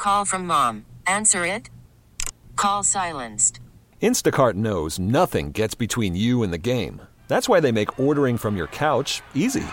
Call from mom. Answer it. Call silenced. Instacart knows nothing gets between you and the game. That's why they make ordering from your couch easy.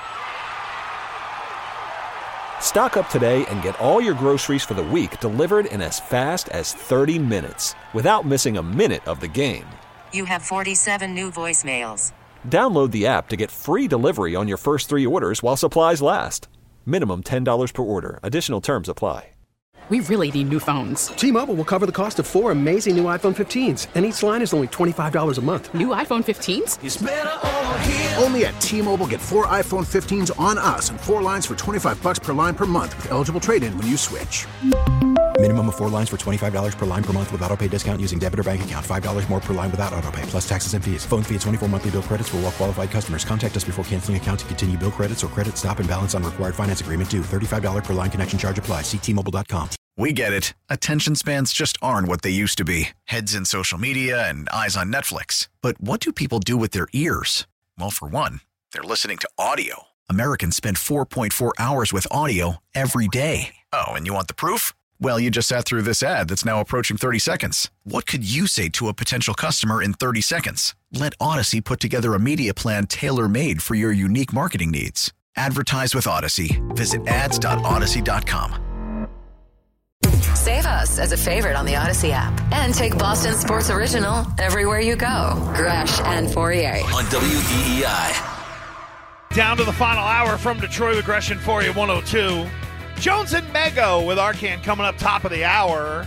Stock up today and get all your groceries for the week delivered in as fast as 30 minutes without missing a minute of the game. You have 47 new voicemails. Download the app to get free delivery on your first 3 orders while supplies last. Minimum $10 per order. Additional terms apply. We really need new phones. T-Mobile will cover the cost of 4 amazing new iPhone 15s, and each line is only $25 a month. New iPhone 15s? It's better over here. Only at T-Mobile, get 4 iPhone 15s on us and 4 lines for $25 per line per month with eligible trade-in when you switch. Minimum of 4 lines for $25 per line per month with autopay discount using debit or bank account. $5 more per line without autopay, plus taxes and fees. Phone fee at 24 monthly bill credits for well-qualified customers. Contact us before canceling account to continue bill credits or credit stop and balance on required finance agreement due. $35 per line connection charge applies. See T-Mobile.com. We get it. Attention spans just aren't what they used to be. Heads in social media and eyes on Netflix. But what do people do with their ears? Well, for one, they're listening to audio. Americans spend 4.4 hours with audio every day. Oh, and you want the proof? Well, you just sat through this ad that's now approaching 30 seconds. What could you say to a potential customer in 30 seconds? Let Odyssey put together a media plan tailor-made for your unique marketing needs. Advertise with Odyssey. Visit ads.odyssey.com. Save us as a favorite on the Odyssey app. And take Boston Sports Original everywhere you go. Gresh and Fourier. On WEEI. Down to the final hour from Detroit with Gresh and Fourier 102. Jones and Mego with Arcand coming up top of the hour.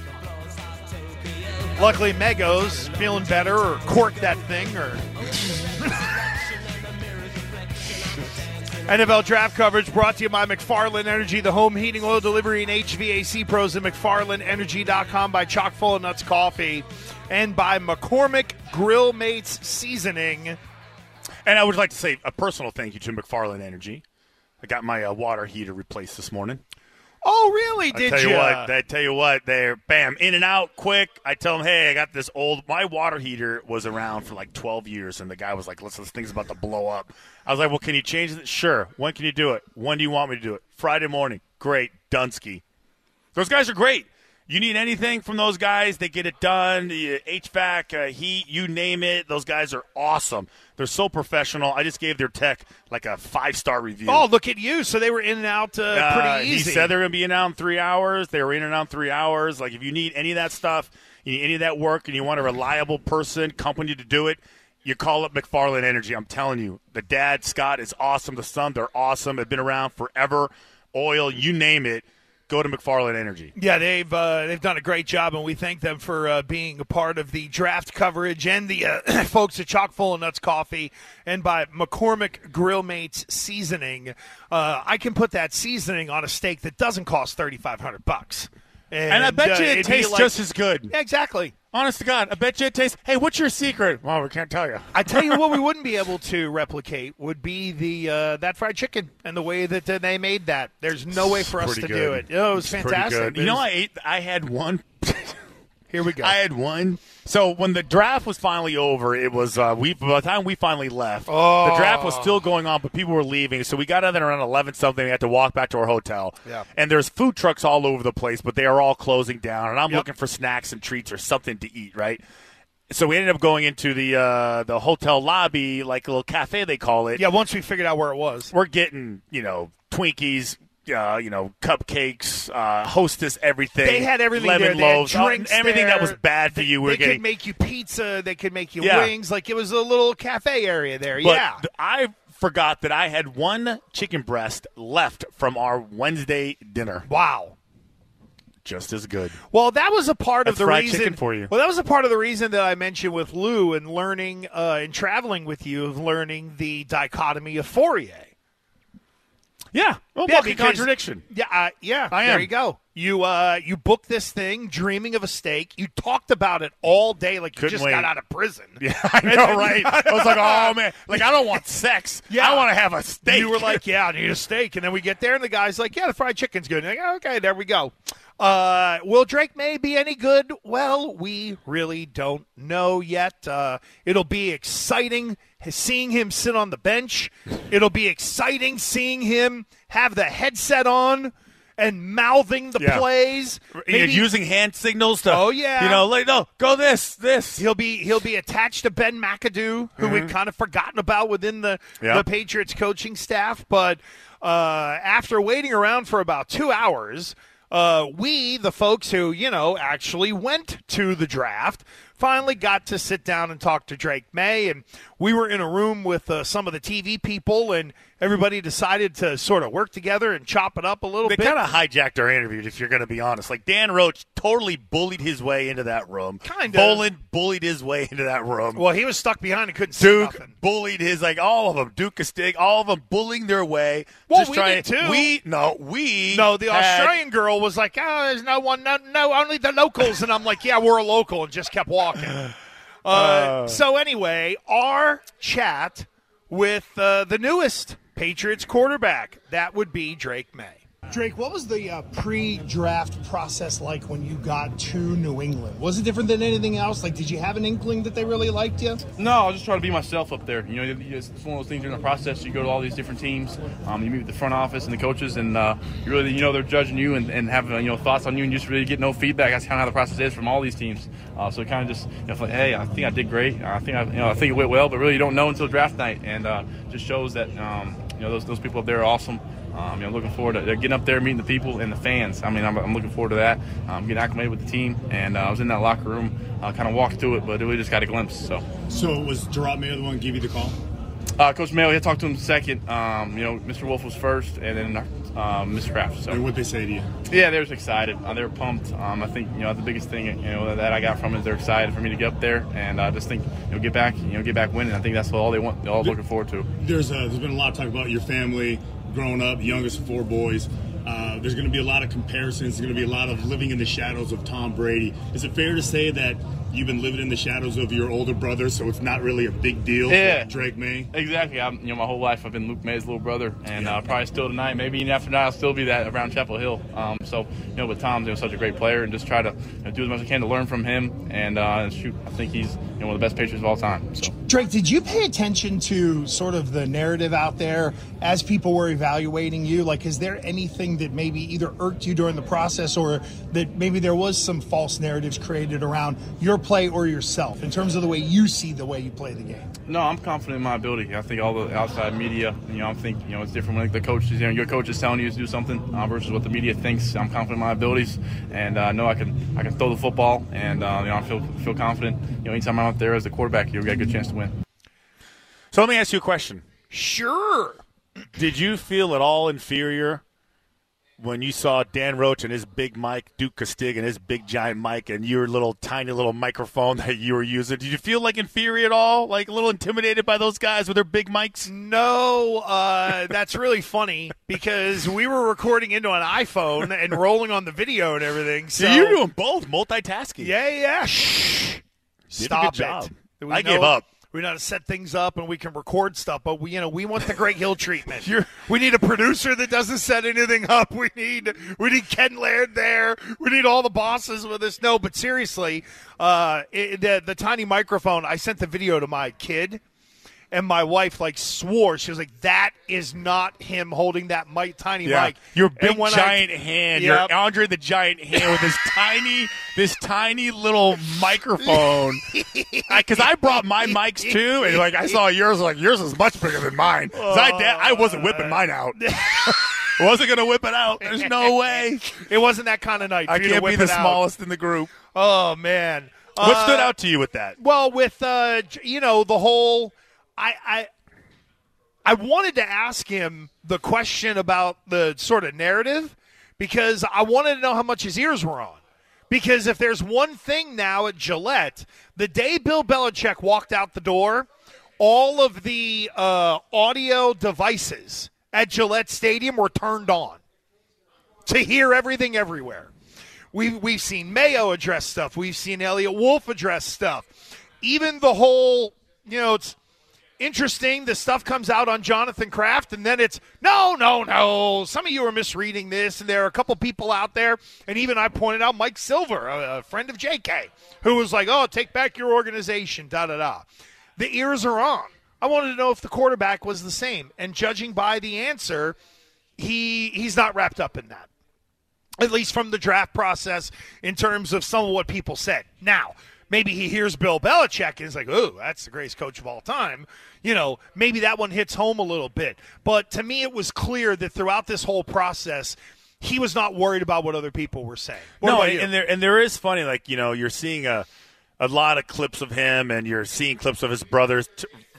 Luckily, Mego's feeling better, or corked that thing, or... NFL draft coverage brought to you by McFarland Energy, the home heating, oil delivery, and HVAC pros at McFarlandEnergy.com, by Chock full of Nuts Coffee, and by McCormick Grill Mates Seasoning. And I would like to say a personal thank you to McFarland Energy. I got my water heater replaced this morning. Oh, really? Did you? I tell you what, they're, bam, in and out, quick. I tell them, hey, I got this my water heater was around for like 12 years, and the guy was like, listen, this thing's about to blow up. I was like, well, can you change it? Sure. When can you do it? When do you want me to do it? Friday morning. Great. Dunsky. Those guys are great. You need anything from those guys, they get it done. HVAC, heat, you name it. Those guys are awesome. They're so professional. I just gave their tech like a 5-star review. Oh, look at you. So they were in and out pretty easy. He said they're going to be in and out in 3 hours. They were in and out in 3 hours. Like, if you need any of that stuff, you need any of that work, and you want a reliable company to do it, you call up McFarland Energy. I'm telling you, the dad, Scott, is awesome. The son, they're awesome. They've been around forever. Oil, you name it. Go to McFarland Energy. Yeah, they've done a great job, and we thank them for being a part of the draft coverage, and the folks at Chock full of Nuts Coffee, and by McCormick Grill Mates Seasoning. I can put that seasoning on a steak that doesn't cost $3,500. And I bet you it tastes just as good. Yeah, exactly. Honest to God, I bet you it tastes. Hey, what's your secret? Well, we can't tell you. I tell you what, we wouldn't be able to replicate would be the that fried chicken and the way that they made that. There's no way for us to do it. Oh, it was fantastic. You know, I had one. Here we go. I had one. So when the draft was finally over, it was by the time we finally left, the draft was still going on, but people were leaving. So we got out there around 11-something. We had to walk back to our hotel. Yeah. And there's food trucks all over the place, but they are all closing down. And I'm looking for snacks and treats or something to eat, right? So we ended up going into the hotel lobby, like a little cafe they call it. Yeah, once we figured out where it was. We're getting, Twinkies, cupcakes, Hostess, everything. They had everything lemon there. loaves, drinks everything there. that was bad for you. They could make you pizza. They could make you wings. Like, it was a little cafe area there. But I forgot that I had one chicken breast left from our Wednesday dinner. Wow. Just as good. Well, that was a part of the fried reason. Chicken for you. Well, that was a part of the reason that I mentioned with Lou and learning and traveling with you, of learning the dichotomy of Fourier. Yeah, contradiction. Yeah, I am. There you go. You booked this thing, dreaming of a steak. You talked about it all day, like you just got out of prison. Yeah, I know, right? I was like, oh man, like I don't want sex. Yeah, I want to have a steak. You were like, yeah, I need a steak, and then we get there, and the guy's like, yeah, the fried chicken's good. And like, okay, there we go. Will Drake May be any good? Well, we really don't know yet. It'll be exciting seeing him sit on the bench. It'll be exciting seeing him have the headset on and mouthing the plays. Maybe using hand signals to, no, go this. He'll be attached to Ben McAdoo, who we've kind of forgotten about within the Patriots coaching staff. But after waiting around for about 2 hours, we, the folks who, actually went to the draft, finally got to sit down and talk to Drake May, and we were in a room with some of the TV people, and everybody decided to sort of work together and chop it up a little bit. They kind of hijacked our interview, if you're going to be honest. Like, Dan Roach totally bullied his way into that room. Kind of. Bolin bullied his way into that room. Well, he was stuck behind and couldn't see Duke nothing. bullied all of them. Duke Castig, all of them bullying their way. Well, just we trying, did too. The had, Australian girl was like, there's no one, no, only the locals. And I'm like, yeah, we're a local, and just kept walking. So anyway, our chat with the newest Patriots quarterback, that would be Drake May. Drake, what was the pre-draft process like when you got to New England? Was it different than anything else? Like, did you have an inkling that they really liked you? No, I was just trying to be myself up there. It's one of those things during the process. You go to all these different teams. You meet with the front office and the coaches, and you really, they're judging you and have, thoughts on you, and you just really get no feedback. That's kind of how the process is from all these teams. So it kind of just, like, hey, I think I did great. I think it went well, but really you don't know until draft night, and just shows that, those people up there are awesome. Looking forward to getting up there, meeting the people and the fans. I'm looking forward to that. Getting acclimated with the team, and I was in that locker room, kind of walked through it, but we just got a glimpse. So was Gerard Mayo the one who gave you the call? Coach Mayo, I talked to him second. Mr. Wolf was first, and then Mr. Kraft. So. And what'd they say to you? Yeah, they were excited. They were pumped. I think the biggest thing that I got from it is they're excited for me to get up there, and I just think get back winning. I think that's all they want. They're all looking forward to. There's been a lot of talk about your family growing up, youngest of 4 boys. There's going to be a lot of comparisons. There's going to be a lot of living in the shadows of Tom Brady. Is it fair to say that you've been living in the shadows of your older brother, so it's not really a big deal for Drake May? Exactly. My whole life I've been Luke May's little brother, and probably still tonight. Maybe even after tonight I'll still be that around Chapel Hill. But Tom's such a great player, and just try to do as much as I can to learn from him. And I think he's one of the best Patriots of all time. So. Drake, did you pay attention to sort of the narrative out there as people were evaluating you? Like, is there anything that maybe either irked you during the process, or that maybe there was some false narratives created around your play or yourself in terms of the way you see the way you play the game? No, I'm confident in my ability. I think all the outside media, I think, it's different when the coaches, your coach is telling you to do something versus what the media thinks. I'm confident in my abilities, and I know I can throw the football, and I feel confident. Anytime I'm out there as the quarterback, you'll get a good chance to win. So let me ask you a question. Sure. Did you feel at all inferior when you saw Dan Roach and his big mic, Duke Castig and his big giant mic, and your little tiny little microphone that you were using? Did you feel like inferior at all? Like a little intimidated by those guys with their big mics? No, that's really funny because we were recording into an iPhone and rolling on the video and everything. So you're doing both, multitasking. Yeah. Shh. Stop it. I gave up. We know how to set things up, and we can record stuff, but we want the Greg Hill treatment. We need a producer that doesn't set anything up. We need Ken Laird there. We need all the bosses with us. No, but seriously, the tiny microphone. I sent the video to my kid, and my wife swore. She was like, "That is not him holding that tiny mic." Your big giant hand. Yep. Your Andre the Giant hand with this tiny little microphone. Because I brought my mics too, and I saw yours. Yours is much bigger than mine. I wasn't whipping mine out. Wasn't gonna whip it out. There's no way. It wasn't that kind of night. I can't be the smallest in the group. Oh man. What stood out to you with that? Well, with the whole. I wanted to ask him the question about the sort of narrative because I wanted to know how much his ears were on. Because if there's one thing now at Gillette, the day Bill Belichick walked out the door, all of the audio devices at Gillette Stadium were turned on to hear everything everywhere. We've seen Mayo address stuff. We've seen Elliot Wolf address stuff. Even the whole, it's interesting, the stuff comes out on Jonathan Kraft, and then it's, no, some of you are misreading this, and there are a couple people out there, and even I pointed out Mike Silver, a friend of JK, who was like, take back your organization, da-da-da. The ears are on. I wanted to know if the quarterback was the same, and judging by the answer, he's not wrapped up in that. at least from the draft process in terms of some of what people said. Now, maybe he hears Bill Belichick and is like, oh, that's the greatest coach of all time. Maybe that one hits home a little bit. But to me, it was clear that throughout this whole process, he was not worried about what other people were saying. And there is funny, you're seeing a lot of clips of him and you're seeing clips of his brothers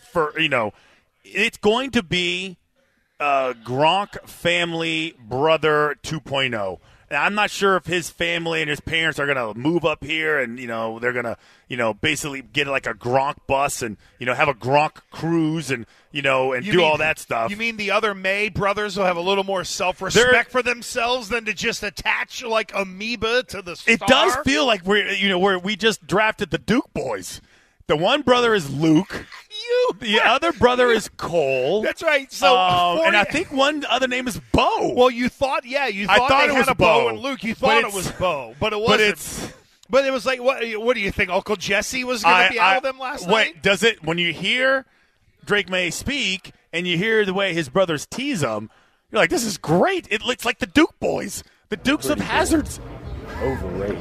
it's going to be Gronk family brother 2.0. And I'm not sure if his family and his parents are going to move up here and, they're going to, basically get like a Gronk bus and, have a Gronk cruise and, do all that stuff. You mean the other May brothers will have a little more self-respect for themselves than to just attach like amoeba to the star? It does feel like we just drafted the Duke boys. The one brother is Luke. The other brother is Cole. That's right. So, and I think one other name is Bo. Well, you thought they had a Bo and Luke. You thought it was Bo, but it wasn't. But it was like, what do you think? Uncle Jesse was going to be out of them last night? Does it? When you hear Drake May speak and you hear the way his brothers tease him, you're like, this is great. It looks like the Duke boys, the Dukes of Hazzards. Overrated.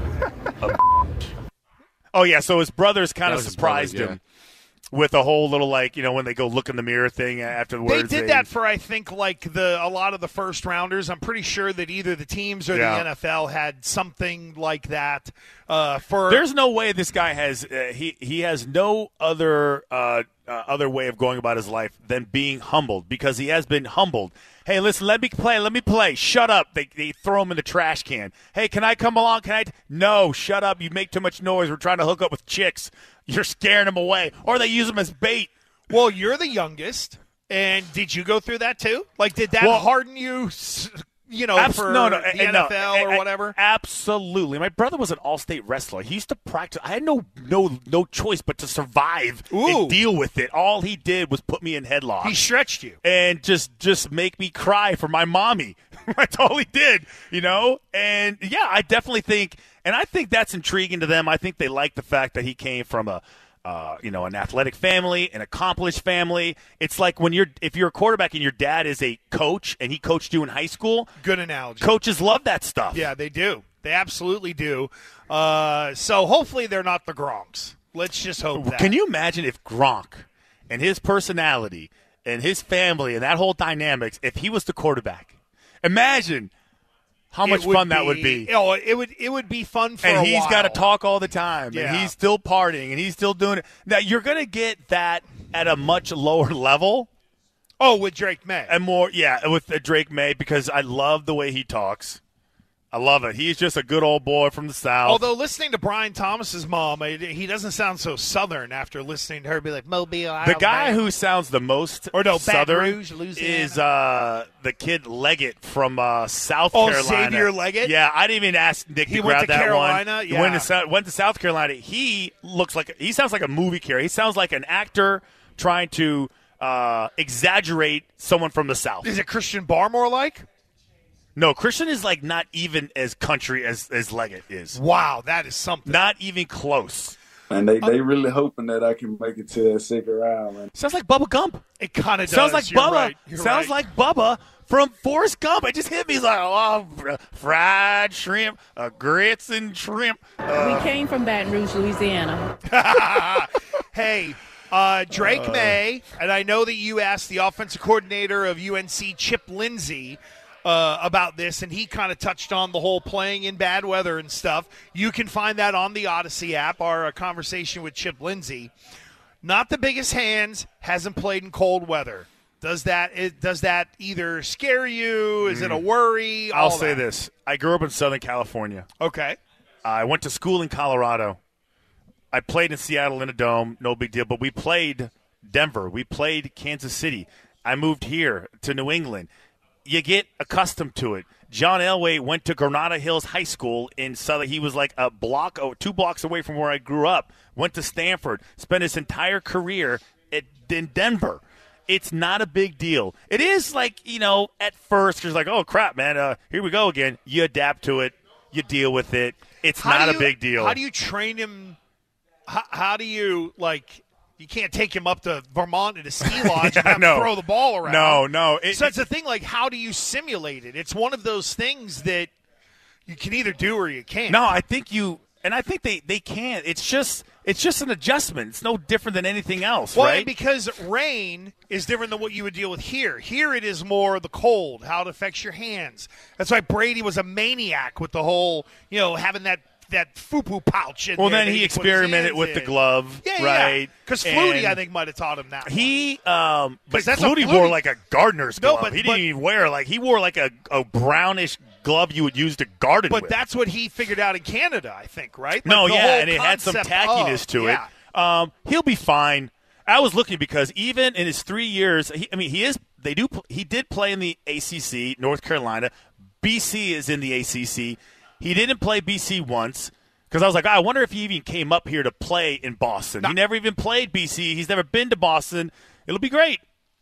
Oh, yeah, so his brothers kind of surprised him with a whole little, when they go look in the mirror thing afterwards. They did that for, I think, a lot of the first rounders. I'm pretty sure that either the teams or the NFL had something like that. There's no way this guy has he has no other way of going about his life than being humbled, because he has been humbled. Hey, listen, let me play. Shut up. They throw him in the trash can. Hey, can I come along? No, shut up. You make too much noise. We're trying to hook up with chicks. You're scaring them away. Or they use them as bait. Well, you're the youngest. And did you go through that too? Did that harden you, for the NFL or whatever? Absolutely. My brother was an all-state wrestler. He used to practice. I had no choice but to survive and deal with it. All he did was put me in headlocks. He stretched you. And just make me cry for my mommy. That's all he did, And, yeah, I definitely think – and I think that's intriguing to them. I think they like the fact that he came from an athletic family, an accomplished family. It's like if you're a quarterback and your dad is a coach and he coached you in high school. Good analogy. Coaches love that stuff. Yeah, they do. They absolutely do. So hopefully they're not the Gronks. Let's just hope that. Can you imagine if Gronk and his personality and his family and that whole dynamics, if he was the quarterback? Imagine how much fun that would be. Oh, it would be fun for a while. And he's got to talk all the time, and he's still partying, and he's still doing it. Now, you're going to get that at a much lower level. Oh, with Drake May. And more, with Drake May, because I love the way he talks. I love it. He's just a good old boy from the South. Although listening to Brian Thomas's mom, he doesn't sound so Southern after listening to her be like, Mobile, Alabama. The guy who sounds the most Baton Southern Rouge, is the kid Leggett from South Carolina. Xavier Leggett? Yeah, I didn't even ask Nick to grab that Carolina? one. Yeah. Went to South Carolina. He sounds like a movie character. He sounds like an actor trying to exaggerate someone from the South. Is it Christian Barmore like? No, Christian is not even as country as Leggett is. Wow, that is something. Not even close. And they really hoping that I can make it to that second round, man. Sounds like Bubba Gump. It kind of does. Sounds like You're Bubba. Right. Sounds like Bubba from Forrest Gump. It just hit me. He's like, fried shrimp, grits and shrimp. We came from Baton Rouge, Louisiana. Hey, Drake May, and I know that you asked the offensive coordinator of UNC, Chip Lindsey, about this, and he kind of touched on the whole playing in bad weather and stuff. You can find that on the Odyssey app, our conversation with Chip Lindsey. Not the biggest hands, hasn't played in cold weather. Does that either scare you? Is it a worry? I'll say this. I grew up in Southern California. Okay. I went to school in Colorado. I played in Seattle in a dome, no big deal, but we played Denver. We played Kansas City. I moved here to New England. You get accustomed to it. John Elway went to Granada Hills High School in Southern. He was like a block, 2 blocks away from where I grew up. Went to Stanford. Spent his entire career in Denver. It's not a big deal. It is at first, you're like, oh, crap, man, here we go again. You adapt to it. You deal with it. It's not a big deal. How do you train him? How do you, you can't take him up to Vermont at a ski lodge and have him throw the ball around. No. So it's the thing, how do you simulate it? It's one of those things that you can either do or you can't. No, I think they can. It's just an adjustment. It's no different than anything else, well, right? and because rain is different than what you would deal with here. Here it is more the cold, how it affects your hands. That's why Brady was a maniac with the whole, having that FUPU pouch. Well, then he experimented with the glove, right? Because Flutie, I think, might have taught him that. But Flutie wore like a gardener's glove. But he didn't even wear he wore like a brownish glove you would use to garden with. But that's what he figured out in Canada, I think, right? And it had some tackiness to it. He'll be fine. I was looking because even in his 3 years, he did play in the ACC, North Carolina. BC is in the ACC. He didn't play BC once because I was like, I wonder if he even came up here to play in Boston. He never even played BC. He's never been to Boston. It'll be great.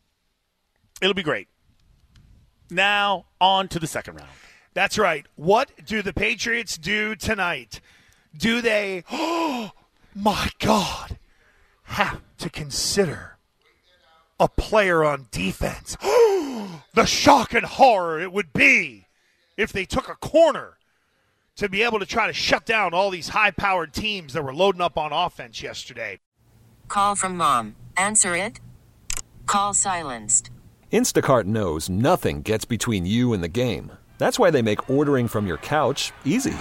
Now, on to the second round. That's right. What do the Patriots do tonight? Do they, oh, my God, have to consider a player on defense? The shock and horror it would be if they took a corner to be able to try to shut down all these high-powered teams that were loading up on offense yesterday. Call from mom. Answer it. Call silenced. Instacart knows nothing gets between you and the game. That's why they make ordering from your couch easy.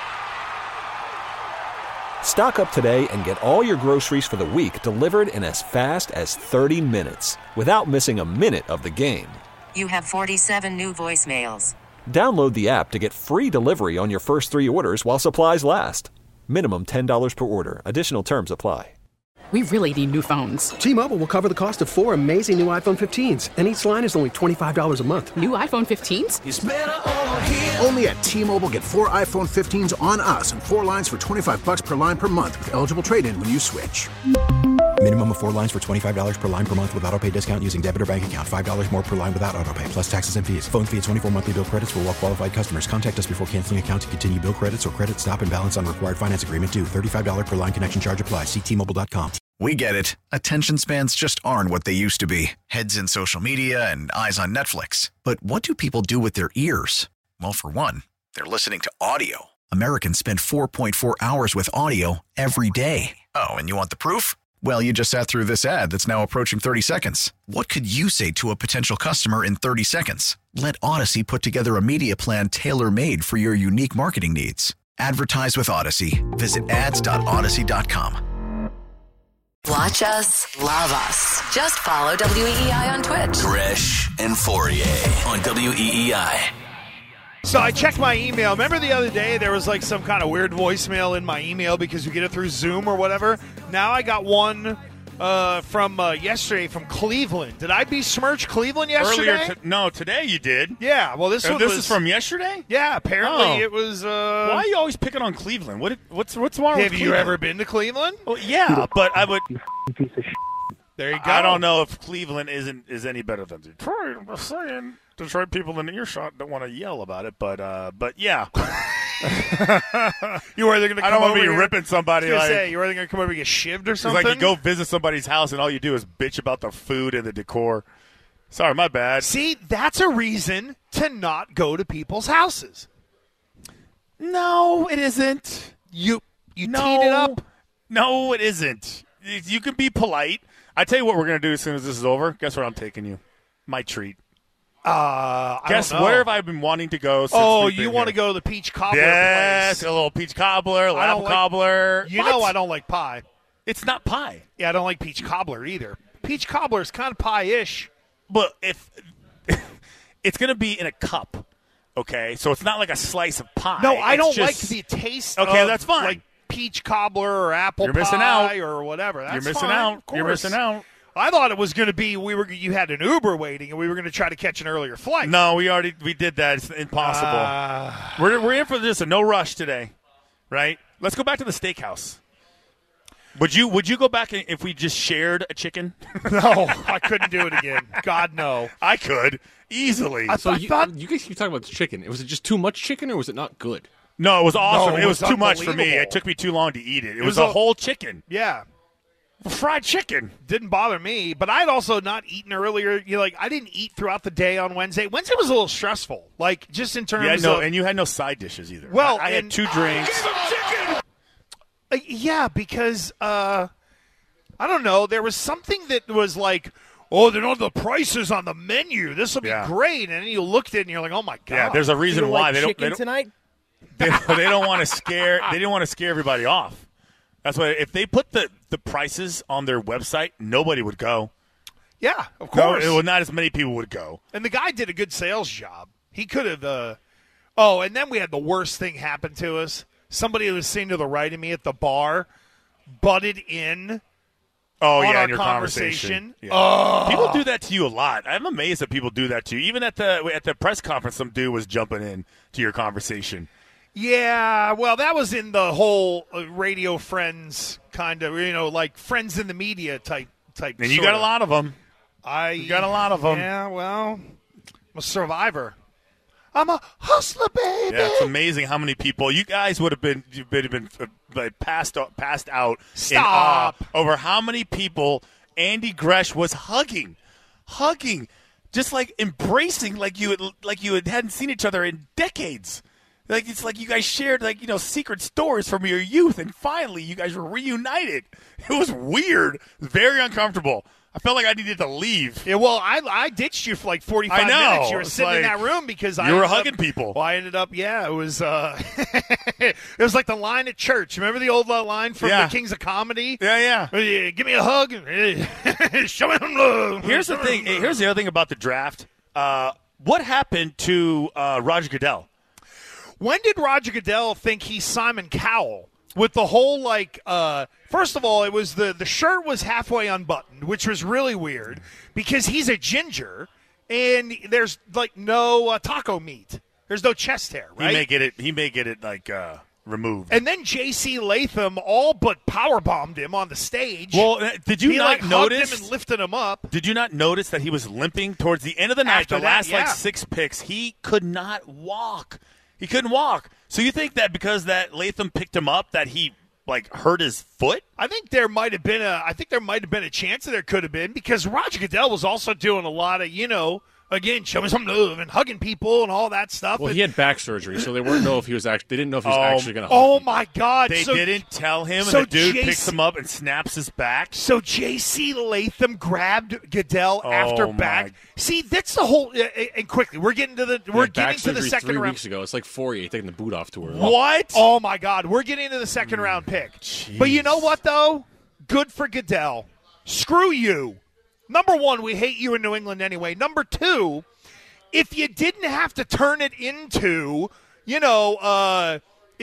Stock up today and get all your groceries for the week delivered in as fast as 30 minutes without missing a minute of the game. You have 47 new voicemails. Download the app to get free delivery on your first 3 orders while supplies last. Minimum $10 per order. Additional terms apply. We really need new phones. T-Mobile will cover the cost of 4 amazing new iPhone 15s, and each line is only $25 a month. New iPhone 15s? It's better over here. Only at T-Mobile, get 4 iPhone 15s on us and 4 lines for $25 per line per month with eligible trade-in when you switch. Minimum of 4 lines for $25 per line per month with autopay discount using debit or bank account. $5 more per line without autopay, plus taxes and fees. Phone fee at 24 monthly bill credits for well-qualified customers. Contact us before canceling account to continue bill credits or credit stop and balance on required finance agreement due. $35 per line connection charge applies. See T-Mobile.com. We get it. Attention spans just aren't what they used to be. Heads in social media and eyes on Netflix. But what do people do with their ears? Well, for one, they're listening to audio. Americans spend 4.4 hours with audio every day. Oh, and you want the proof? Well, you just sat through this ad that's now approaching 30 seconds. What could you say to a potential customer in 30 seconds? Let Odyssey put together a media plan tailor-made for your unique marketing needs. Advertise with Odyssey. Visit ads.odyssey.com. Watch us, love us. Just follow WEEI on Twitch. Gresh and Fourier on WEEI. So I checked my email. Remember the other day there was like some kind of weird voicemail in my email because you get it through Zoom or whatever? Now I got one from yesterday from Cleveland. Did I besmirch Cleveland yesterday? No, today you did. Yeah, well this is from yesterday? Yeah, apparently it was... Why are you always picking on Cleveland? What's wrong with Cleveland? Have you ever been to Cleveland? Well, yeah, but I would... Piece of shit. There you go. I don't know if Cleveland is any better than Detroit. I'm just saying. Detroit people in earshot don't want to yell about it, but yeah. You were either going to come over I don't want to be here, ripping somebody. I was say, you're either going to come over and get shivved or something? It's like you go visit somebody's house and all you do is bitch about the food and the decor. Sorry, my bad. See, that's a reason to not go to people's houses. No, it isn't. You teed it up. No, it isn't. You can be polite. I tell you what we're going to do as soon as this is over. Guess where I'm taking you? My treat. Guess where have I been wanting to go since you want to go to the peach cobbler place. place. A little peach cobbler, apple cobbler. You know I don't like pie. It's not pie. Yeah, I don't like peach cobbler either. Peach cobbler is kind of pie-ish. But if it's going to be in a cup, okay? So it's not like a slice of pie. No, I don't just, like the taste okay, of that's fine. Like peach cobbler or apple You're pie missing out. or whatever. That's You're missing fine, out. of course. You're missing out. I thought it was going to be you had an Uber waiting and we were going to try to catch an earlier flight. No, we did that. It's impossible. We're in for this, a no rush today, right? Let's go back to the steakhouse. Would you go back if we just shared a chicken? No, I couldn't do it again. God, no. I could easily. So you guys keep talking about the chicken. Was it just too much chicken or was it not good? No, it was awesome. No, it was too much for me. unbelievable. It took me too long to eat it. It was a whole chicken. Yeah. Fried chicken didn't bother me, but I'd also not eaten earlier. I didn't eat throughout the day on Wednesday. Wednesday was a little stressful, just in terms of. And you had no side dishes either. Well, I had 2 drinks. Yeah, because I don't know. There was something that was like, oh, they're not the prices on the menu. This will be great, and then you looked at it and you're like, oh my god. Yeah, there's a reason why they don't tonight. They don't want to scare. They didn't want to scare everybody off. That's why if they put the prices on their website, nobody would go. Yeah, of course. No, not as many people would go. And the guy did a good sales job. He could have. And then we had the worst thing happen to us. Somebody who was sitting to the right of me at the bar butted in. Oh, on our in your conversation. Yeah. Oh. People do that to you a lot. I'm amazed that people do that to you. Even at the press conference, some dude was jumping in to your conversation. Yeah, well, that was in the whole radio friends kind of, like friends in the media type. And you got a lot of them. You got a lot of them. Yeah, well, I'm a survivor. I'm a hustler, baby. Yeah, it's amazing how many people you guys would have been passed out in awe over how many people Andy Gresh was hugging, just like embracing, like you hadn't seen each other in decades. Like it's like you guys shared secret stories from your youth, and finally you guys were reunited. It was weird, very uncomfortable. I felt like I needed to leave. Yeah, well, I ditched you for like 45 minutes. You were sitting in that room because you were hugging people. Well, I ended up, it was it was like the line at church. Remember the old line from the Kings of Comedy? Yeah. Give me a hug. Show me some love. Here's the thing. Here's the other thing about the draft. What happened to Roger Goodell? When did Roger Goodell think he's Simon Cowell? With the whole, first of all, it was the shirt was halfway unbuttoned, which was really weird because he's a ginger and there's, no taco meat. There's no chest hair, right? He may get it removed. And then J.C. Latham all but powerbombed him on the stage. Well, did you not notice? Hugged him and lifted him up. Did you not notice that he was limping towards the end of the night? After the last 6 picks, he could not walk. He couldn't walk. So you think that because that Latham picked him up that he hurt his foot? I think there might have been a chance that there could have been because Roger Goodell was also doing a lot of, again, show me some love and hugging people and all that stuff. Well, he had back surgery, so they didn't know if he was actually going to hug Oh people. my God! They didn't tell him, and the dude picks him up and snaps his back. So J.C. Latham grabbed Goodell after back. See, that's the whole. And quickly, we're getting to the second 3 round. weeks ago, it's like Fourier taking the boot off tour. What? Oh my God! We're getting into the second round pick. Jeez. But you know what though? Good for Goodell. Screw you. Number one, we hate you in New England anyway. Number two, if you didn't have to turn it into, I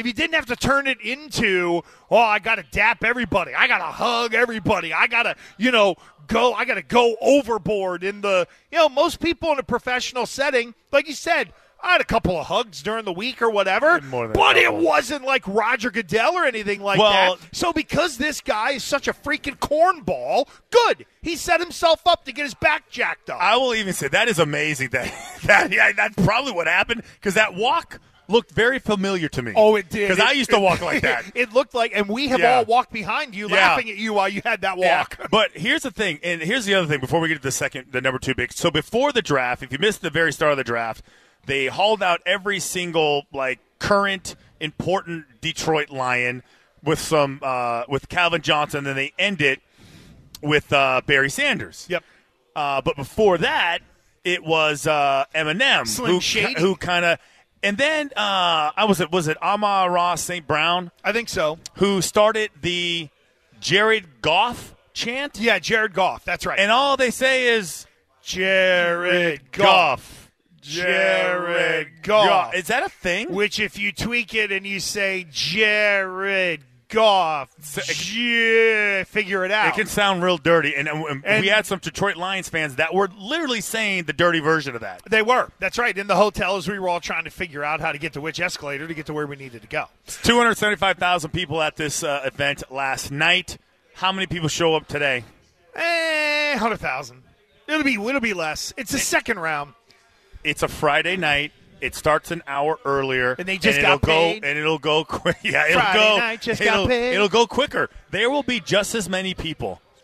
got to dap everybody. I got to hug everybody. I got to go overboard in the, most people in a professional setting, like you said, I had a couple of hugs during the week or whatever, but it wasn't like Roger Goodell or anything like that. So because this guy is such a freaking cornball, good. He set himself up to get his back jacked up. I will even say that is amazing. That's probably what happened because that walk looked very familiar to me. Oh, it did. Because I used to walk like that. It looked like, and we have all walked behind you laughing at you while you had that walk. Yeah. But here's the thing, and here's the other thing before we get to the number 2 pick. So before the draft, if you missed the very start of the draft, they hauled out every single current important Detroit Lion with some with Calvin Johnson, and then they end it with Barry Sanders. Yep. But before that, it was Eminem, Slim Shady, who kind of, and then was it Amon-Ra St. Brown? I think so. Who started the Jared Goff chant? Yeah, Jared Goff. That's right. And all they say is Jared Goff. Jared Goff. Is that a thing? Which, if you tweak it and you say Jared Goff, figure it out. It can sound real dirty. And we had some Detroit Lions fans that were literally saying the dirty version of that. They were. That's right. In the hotel as we were all trying to figure out how to get to which escalator to get to where we needed to go. 275,000 people at this event last night. How many people show up today? 100,000. It'll be less. It's the second round. It's a Friday night. It starts an hour earlier, and they just got paid. And it'll go quick. Yeah, Friday night just got paid. It'll go quicker. There will be just as many people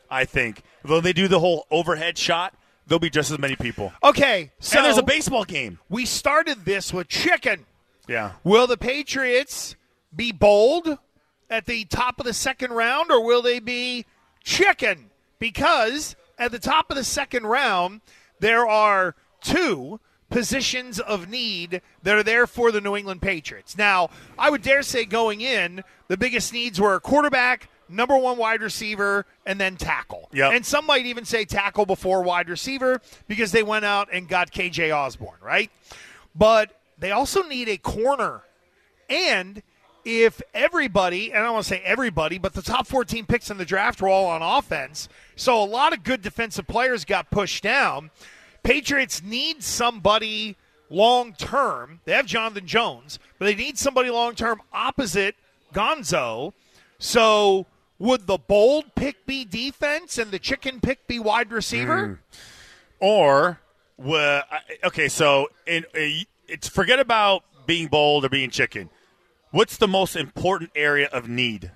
I think. Though they do the whole overhead shot, there'll be just as many people. Okay, so and there's a baseball game. We started this with chicken. Yeah. Will the Patriots be bold at the top of the second round, or will they be chicken? Because at the top of the second round, there are 2 positions of need that are there for the New England Patriots. Now, I would dare say going in, the biggest needs were quarterback, number 1 wide receiver, and then tackle. Yep. And some might even say tackle before wide receiver because they went out and got KJ Osborne, right? But they also need a corner. And if everybody, and I don't want to say everybody, but the top 14 picks in the draft were all on offense, so a lot of good defensive players got pushed down. Patriots need somebody long-term. They have Jonathan Jones, but they need somebody long-term opposite Gonzo. So would the bold pick be defense and the chicken pick be wide receiver? Or, okay, so it's forget about being bold or being chicken. What's the most important area of need?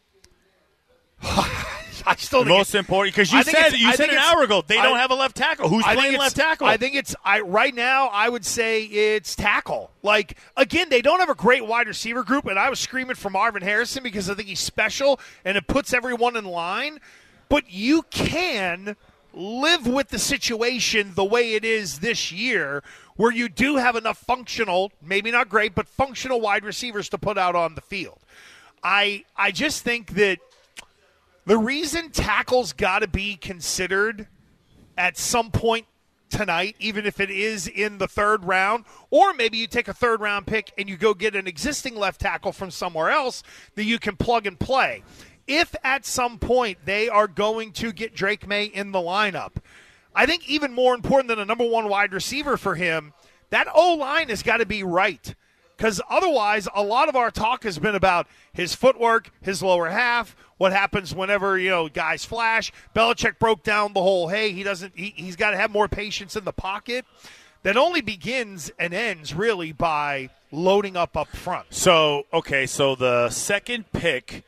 I still think most important, because you said an hour ago they don't have a left tackle. Who's playing left tackle? I think right now I would say it's tackle. Like, again, they don't have a great wide receiver group, and I was screaming for Marvin Harrison because I think he's special and it puts everyone in line. But you can live with the situation the way it is this year, where you do have enough functional, maybe not great, but functional wide receivers to put out on the field. I just think that the reason tackle's got to be considered at some point tonight, even if it is in the third round, or maybe you take a third-round pick and you go get an existing left tackle from somewhere else that you can plug and play. If at some point they are going to get Drake May in the lineup, I think even more important than a number 1 wide receiver for him, that O-line has got to be right. Because otherwise, a lot of our talk has been about his footwork, his lower half, what happens whenever, guys flash. Belichick broke down the whole, he's got to have more patience in the pocket. That only begins and ends really by loading up front. So the second pick,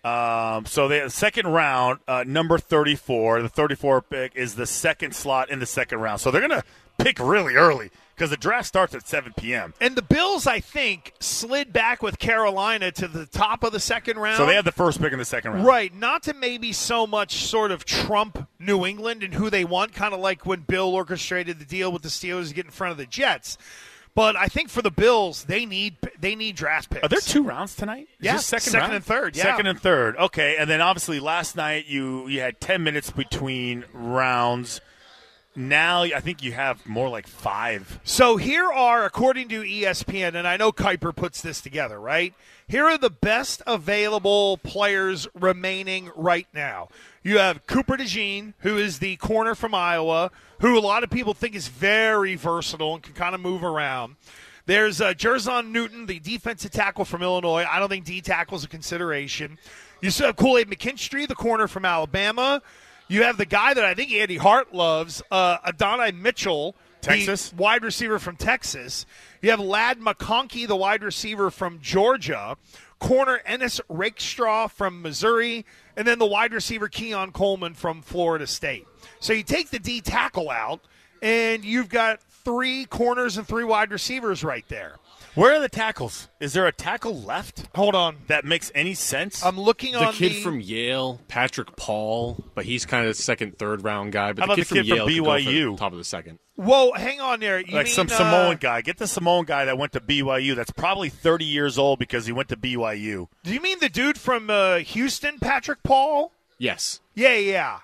the second round, number 34, the 34 pick is the second slot in the second round. So they're going to pick really early, because the draft starts at 7 p.m. And the Bills, I think, slid back with Carolina to the top of the second round. So they had the first pick in the second round. Right. Not to maybe so much sort of trump New England and who they want, kind of like when Bill orchestrated the deal with the Steelers to get in front of the Jets. But I think for the Bills, they need draft picks. Are there 2 rounds tonight? Yeah, second and third. Yeah. Second and third. Okay, and then obviously last night you had 10 minutes between rounds. Now I think you have more like 5. So here are, according to ESPN, and I know Kuiper puts this together, right? Here are the best available players remaining right now. You have Cooper DeJean, who is the corner from Iowa, who a lot of people think is very versatile and can kind of move around. There's Jerzon Newton, the defensive tackle from Illinois. I don't think D tackle is a consideration. You still have Kool-Aid McKinstry, the corner from Alabama. You have the guy that I think Andy Hart loves, Adonai Mitchell, Texas, the wide receiver from Texas. You have Ladd McConkey, the wide receiver from Georgia. Corner Ennis Rakestraw from Missouri. And then the wide receiver Keon Coleman from Florida State. So you take the D tackle out, and you've got 3 corners and 3 wide receivers right there. Where are the tackles? Is there a tackle left? Hold on. That makes any sense? I'm looking on the kid from Yale, Patrick Paul, but he's kind of the second, third round guy. But how the about kid the kid from Yale from BYU? Top of the second. Whoa, hang on there. You like mean, some Samoan guy. Get the Samoan guy that went to BYU. That's probably 30 years old because he went to BYU. Do you mean the dude from Houston, Patrick Paul? Yes. Yeah.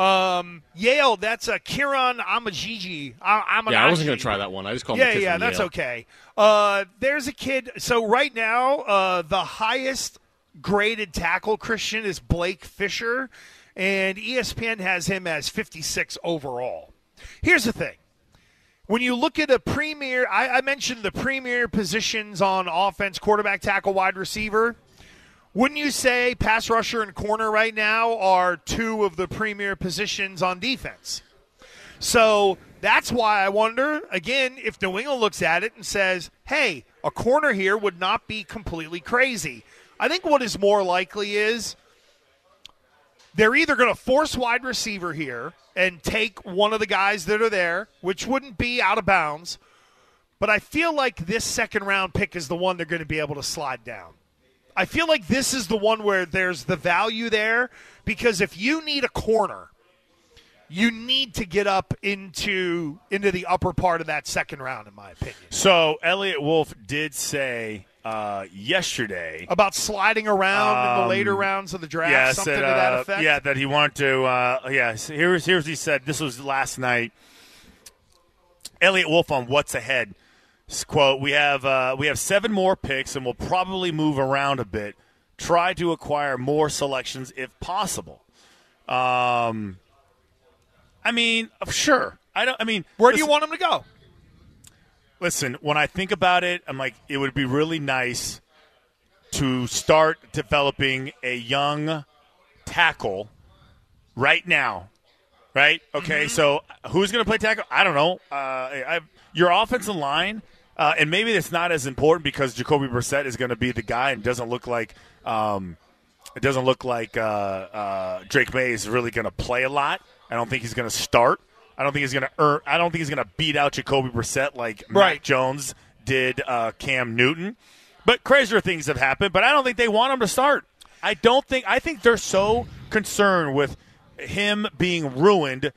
Yale, that's Kieran Amajiji. I wasn't going to try that one. I just called him the kid from that's Yale. okay. There's a kid. So right now, the highest graded tackle, Christian, is Blake Fisher, and ESPN has him as 56 overall. Here's the thing. When you look at a premier, I mentioned the premier positions on offense, quarterback, tackle, wide receiver. Wouldn't you say pass rusher and corner right now are 2 of the premier positions on defense? So that's why I wonder, again, if New England looks at it and says, hey, a corner here would not be completely crazy. I think what is more likely is they're either going to force wide receiver here and take one of the guys that are there, which wouldn't be out of bounds, but I feel like this second-round pick is the one they're going to be able to slide down. I feel like this is the one where there's the value there, because if you need a corner, you need to get up into the upper part of that second round, in my opinion. So Elliot Wolf did say yesterday about sliding around in the later rounds of the draft, something to that effect. Yeah, that he wanted to. Here's what he said. This was last night. Elliot Wolf on What's Ahead. Quote: We have 7 more picks, and we'll probably move around a bit. Try to acquire more selections if possible. I mean, sure. Where do you want him to go? Listen, when I think about it, I'm like, it would be really nice to start developing a young tackle right now, right? Okay, So who's going to play tackle? I don't know. Your offensive line, and maybe it's not as important because Jacoby Brissett is going to be the guy, and doesn't look like Drake May is really going to play a lot. I don't think he's going to start. I don't think he's going to beat out Jacoby Brissett like Mac Jones did Cam Newton. But crazier things have happened, but I don't think they want him to start. I think they're so concerned with him being ruined,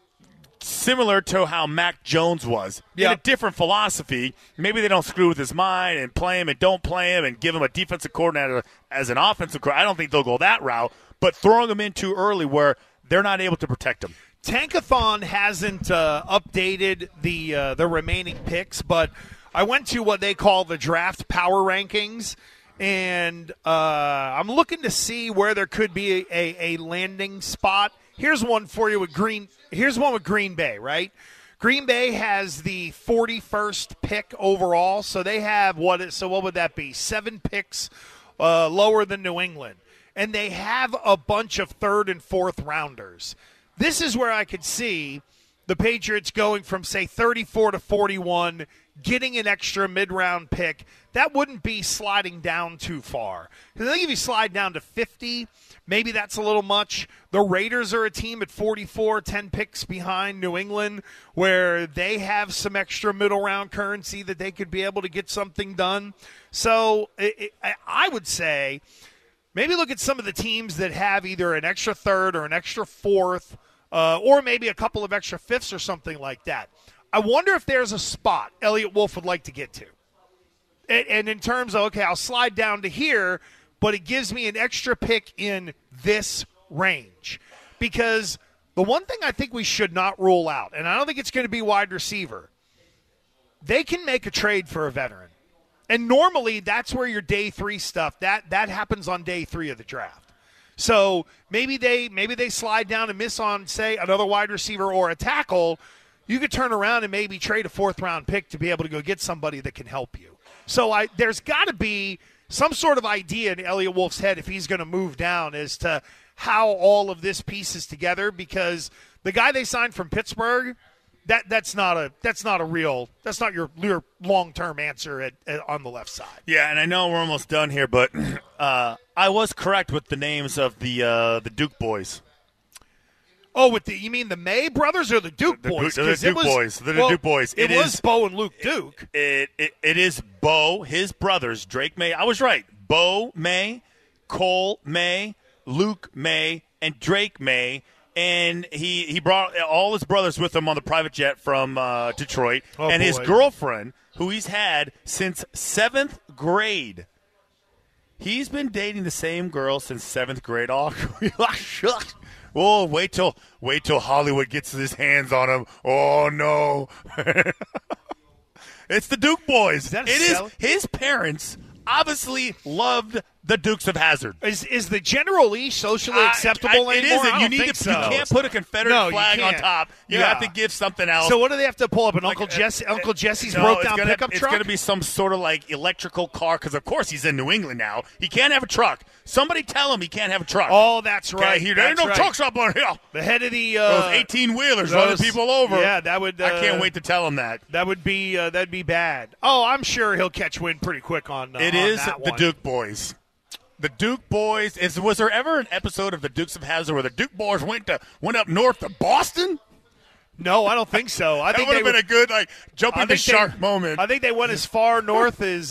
similar to how Mac Jones was. In a different philosophy. Maybe they don't screw with his mind and play him and don't play him and give him a defensive coordinator as an offensive coordinator. I don't think they'll go that route, but throwing him in too early where they're not able to protect him. Tankathon hasn't updated the remaining picks, but I went to what they call the draft power rankings, and I'm looking to see where there could be a landing spot. Here's one for you with Green. Here's one with Green Bay, right? Green Bay has the 41st pick overall, so they have what would that be? 7 picks lower than New England, and they have a bunch of 3rd and 4th rounders. This is where I could see the Patriots going from, say, 34 to 41, getting an extra mid-round pick. That wouldn't be sliding down too far. I think if you slide down to 50, maybe that's a little much. The Raiders are a team at 44, 10 picks behind New England, where they have some extra middle-round currency that they could be able to get something done. So I would say maybe look at some of the teams that have either an extra 3rd or an extra 4th, or maybe a couple of extra 5ths or something like that. I wonder if there's a spot Elliot Wolf would like to get to. And in terms of, okay, I'll slide down to here, but it gives me an extra pick in this range. Because the one thing I think we should not rule out, and I don't think it's going to be wide receiver, they can make a trade for a veteran. And normally that's where your day 3 stuff, that happens on day 3 of the draft. So maybe they slide down and miss on, say, another wide receiver or a tackle. You could turn around and maybe trade a 4th-round pick to be able to go get somebody that can help you. So there's got to be some sort of idea in Elliot Wolf's head if he's going to move down as to how all of this pieces together, because the guy they signed from Pittsburgh, that's not your long-term answer on the left side. Yeah, and I know we're almost done here, but I was correct with the names of the Duke boys. Oh, you mean the May brothers or the Duke boys? The Duke boys. It was Bo and Luke Duke. It is Bo, his brothers, Drake May. I was right. Bo May, Cole May, Luke May, and Drake May. And he brought all his brothers with him on the private jet from Detroit. And his girlfriend, who he's had since 7th grade. He's been dating the same girl since 7th grade. Oh, wait till Hollywood gets his hands on him. Oh, no. It's the Duke boys. His parents obviously loved the Dukes of Hazzard. Is the General Lee socially acceptable anymore? It isn't. You can't put a Confederate flag on top. You have to give something else. So what do they have to pull up? Uncle Jesse's broke down pickup truck? It's going to be some sort of like electrical car because, of course, he's in New England now. He can't have a truck. Somebody tell him he can't have a truck. Oh, that's right. There ain't no trucks up on here. The head of the those 18-wheelers running people over. Yeah, that would. I can't wait to tell him that. That would be that'd be bad. Oh, I'm sure he'll catch wind pretty quick on. It on is that the one. Duke boys. The Duke boys. Was there ever an episode of the Dukes of Hazzard where the Duke boys went up north to Boston? No, I don't think so. I think that would have been a good jumping the shark moment. I think they went as far north as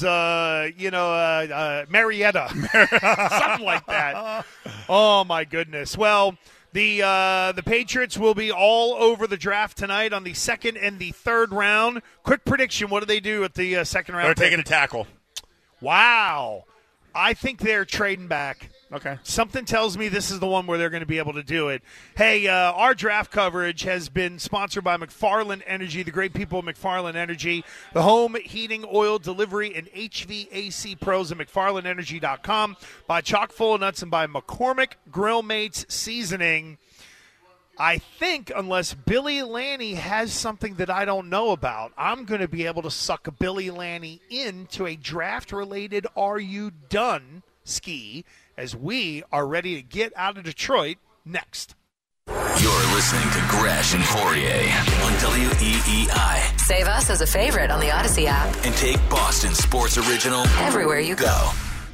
Marietta, something like that. Oh my goodness! Well, the Patriots will be all over the draft tonight on the second and the third round. Quick prediction: what do they do at the second round? They're taking a tackle. Wow, I think they're trading back. Okay. Something tells me this is the one where they're going to be able to do it. Hey, our draft coverage has been sponsored by McFarland Energy, the great people of McFarland Energy, the home heating, oil delivery, and HVAC pros at McFarlandEnergy.com, by Chock full of Nuts, and by McCormick Grill Mates Seasoning. I think unless Billy Lanny has something that I don't know about, I'm going to be able to suck Billy Lanny into a draft-related Are You Done ski as we are ready to get out of Detroit next. You're listening to Gresh and Fauria on WEEI. Save us as a favorite on the Odyssey app. And take Boston Sports Original everywhere you go.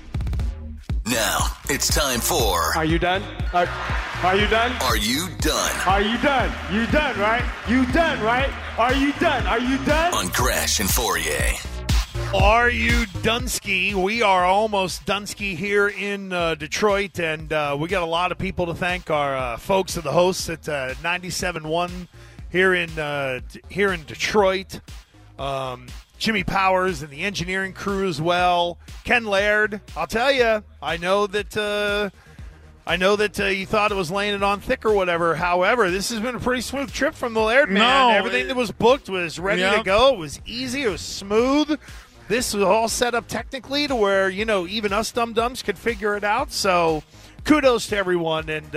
Now, it's time for... Are you done? Are you done? Are you done? Are you done? You done, right? You done, right? Are you done? Are you done? On Gresh and Fauria. Are you Dunsky? We are almost Dunsky here in Detroit, and we got a lot of people to thank. Our folks of the hosts at 97.1 here in Detroit. Jimmy Powers and the engineering crew as well. Ken Laird, I'll tell you, I know that you thought it was laying it on thick or whatever. However, this has been a pretty smooth trip from the Laird man. Everything that was booked was ready to go. It was easy. It was smooth. This was all set up technically to where, even us dum-dums could figure it out. So kudos to everyone. And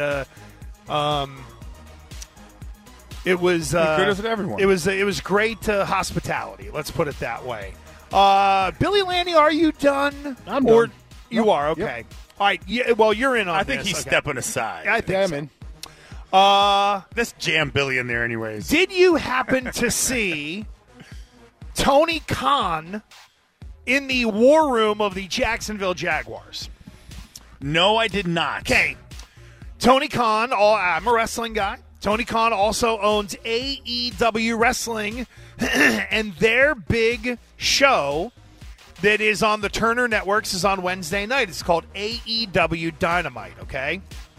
it was kudos to everyone. It was great hospitality. Let's put it that way. Billy Lanny, are you done? I'm done. You are? Okay. Yep. All right. Yeah, well, you're in on this. I think he's stepping aside. I think I'm so. in. Let's jam Billy in there anyways. Did you happen to see Tony Khan in the war room of the Jacksonville Jaguars? No, I did not. Okay. Tony Khan, I'm a wrestling guy. Tony Khan also owns AEW Wrestling, and their big show that is on the Turner Networks is on Wednesday night. It's called AEW Dynamite, okay?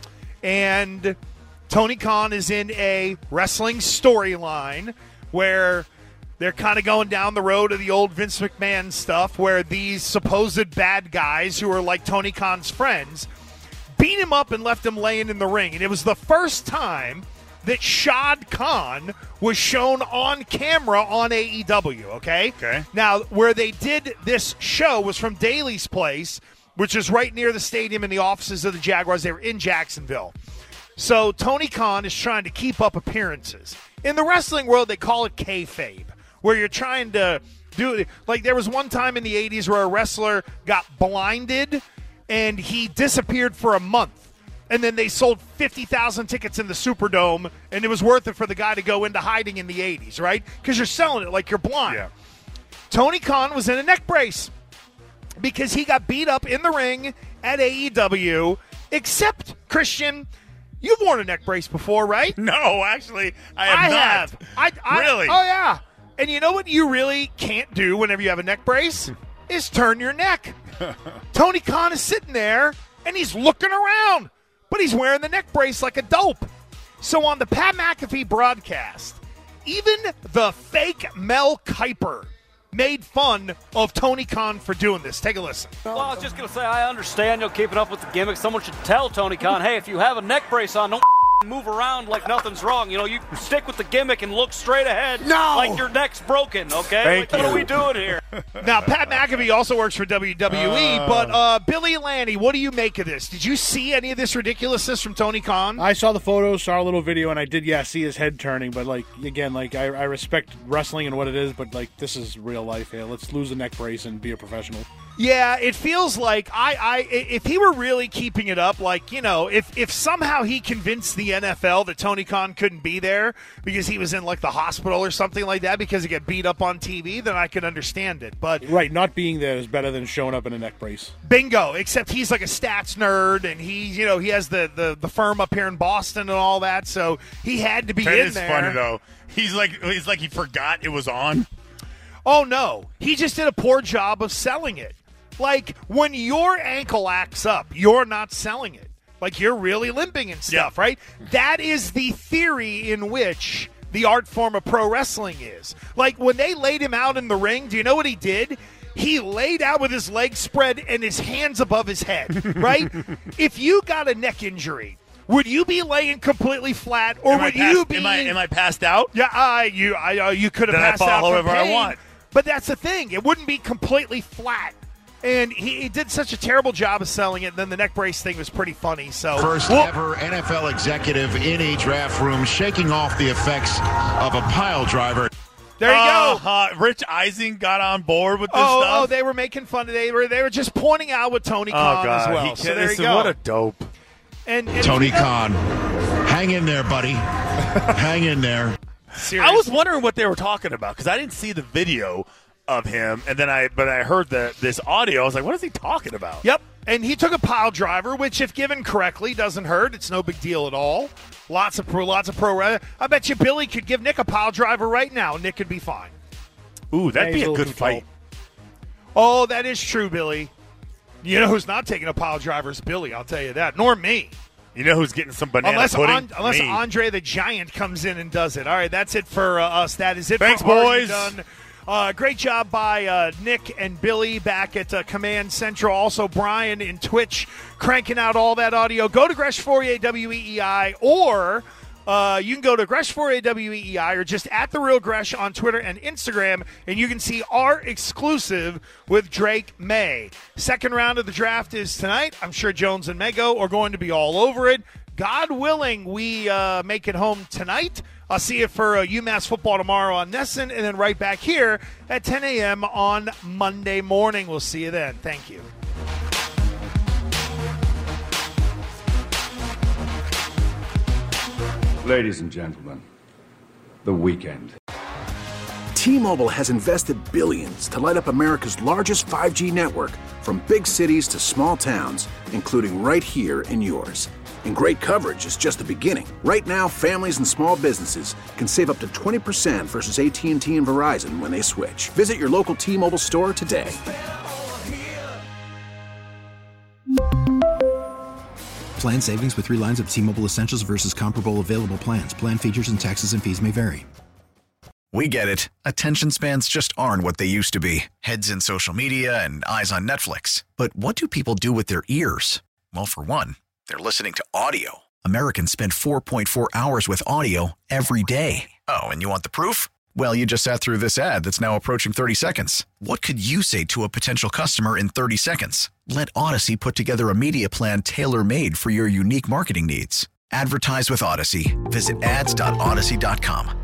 And Tony Khan is in a wrestling storyline where they're kind of going down the road of the old Vince McMahon stuff where these supposed bad guys who are like Tony Khan's friends beat him up and left him laying in the ring. And it was the first time that Shad Khan was shown on camera on AEW, okay? Okay. Now, where they did this show was from Daly's Place, which is right near the stadium and the offices of the Jaguars. They were in Jacksonville. So Tony Khan is trying to keep up appearances. In the wrestling world, they call it kayfabe, where you're trying to do it. Like there was one time in the 80s where a wrestler got blinded and he disappeared for a month. And then they sold 50,000 tickets in the Superdome, and it was worth it for the guy to go into hiding in the 80s, right? Because you're selling it like you're blind. Yeah. Tony Khan was in a neck brace because he got beat up in the ring at AEW, except, Christian, you've worn a neck brace before, right? No, actually, I have not. Really? Oh, yeah. And you know what you really can't do whenever you have a neck brace? Is turn your neck. Tony Khan is sitting there, and he's looking around. But he's wearing the neck brace like a dope. So on the Pat McAfee broadcast, even the fake Mel Kiper made fun of Tony Khan for doing this. Take a listen. Well, I was just going to say, I understand you're keeping up with the gimmick. Someone should tell Tony Khan, hey, if you have a neck brace on, don't move around like nothing's wrong. You stick with the gimmick and look straight ahead like your neck's broken, okay? What are we doing here? Now, Pat McAfee also works for WWE, but Billy Lanny, what do you make of this? Did you see any of this ridiculousness from Tony Khan? I saw the photos, saw a little video, and I did, see his head turning. But, I respect wrestling and what it is, but, this is real life. Yeah, let's lose the neck brace and be a professional. Yeah, it feels like if he were really keeping it up, like, you know, if somehow he convinced the NFL that Tony Khan couldn't be there because he was in, like, the hospital or something like that because he got beat up on TV, then I could understand it. But right, not being there is better than showing up in a neck brace. Bingo, except he's like a stats nerd, and he has the firm up here in Boston and all that, so he had to be in there. That is funny, though. He's like he forgot it was on. Oh, no. He just did a poor job of selling it. Like, when your ankle acts up, you're not selling it. Like, you're really limping and stuff, right? That is the theory in which the art form of pro wrestling is. Like, when they laid him out in the ring, do you know what he did? He laid out with his legs spread and his hands above his head, right? If you got a neck injury, would you be laying completely flat, or would you be? Am I passed out? Yeah, you could have passed out from pain. I want. But that's the thing; it wouldn't be completely flat. And he did such a terrible job of selling it. And then the neck brace thing was pretty funny. So first ever NFL executive in a draft room, shaking off the effects of a pile driver. There you go. Rich Eisen got on board with this stuff. Oh, they were making fun of it. They were just pointing out with Tony Khan as well. So there you go. What a dope. And Tony Khan, hang in there, buddy. Hang in there. Seriously. I was wondering what they were talking about because I didn't see the video of him, and then I heard this audio. I was like, what is he talking about? Yep, and he took a pile driver, which, if given correctly, doesn't hurt. It's no big deal at all. Lots of pro. I bet you Billy could give Nick a pile driver right now. Nick could be fine. Ooh, that'd be a good fight. Oh, that is true, Billy. You know who's not taking a pile driver is Billy, I'll tell you that. Nor me. You know who's getting some banana pudding? Unless Andre the Giant comes in and does it. All right, that's it for us. That is it. Thanks, for boys. Done. Great job by Nick and Billy back at Command Central. Also, Brian in Twitch cranking out all that audio. Go to Gresh Fourier WEEI, or you can go to Gresh Fourier WEEI, or just at The Real Gresh on Twitter and Instagram, and you can see our exclusive with Drake May. Second round of the draft is tonight. I'm sure Jones and Mego are going to be all over it. God willing, we make it home tonight. I'll see you for UMass football tomorrow on Nesson, and then right back here at 10 a.m. on Monday morning. We'll see you then. Thank you. Ladies and gentlemen, the weekend. T-Mobile has invested billions to light up America's largest 5G network, from big cities to small towns, including right here in yours. And great coverage is just the beginning. Right now, families and small businesses can save up to 20% versus AT&T and Verizon when they switch. Visit your local T-Mobile store today. Plan savings with 3 lines of T-Mobile Essentials versus comparable available plans. Plan features and taxes and fees may vary. We get it. Attention spans just aren't what they used to be. Heads in social media and eyes on Netflix. But what do people do with their ears? Well, for one, they're listening to audio. Americans spend 4.4 hours with audio every day. Oh, and you want the proof? Well, you just sat through this ad that's now approaching 30 seconds. What could you say to a potential customer in 30 seconds? Let Odyssey put together a media plan tailor-made for your unique marketing needs. Advertise with Odyssey. Visit ads.odyssey.com.